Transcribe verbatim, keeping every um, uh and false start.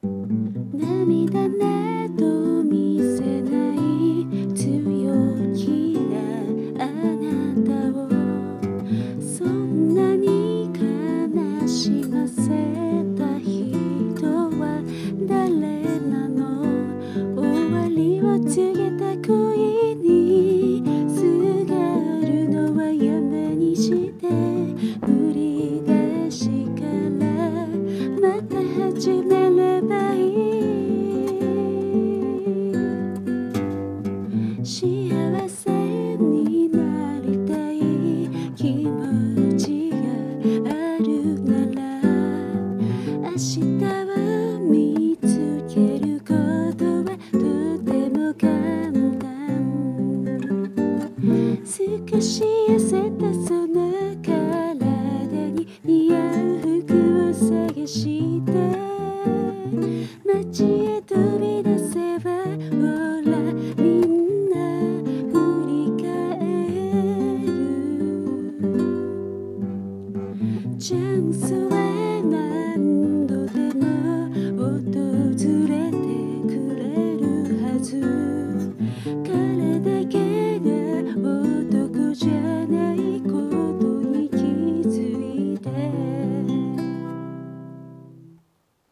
涙など見せない強気なあなたをそんなに悲しませた人は誰なの。終わりを告げた恋にすがるのはやめにして振り出しからまた始めればいい。幸せになりたい気持ちがあるなら明日を見つけることはとても簡単。少し痩せたその体に似合う服を探して街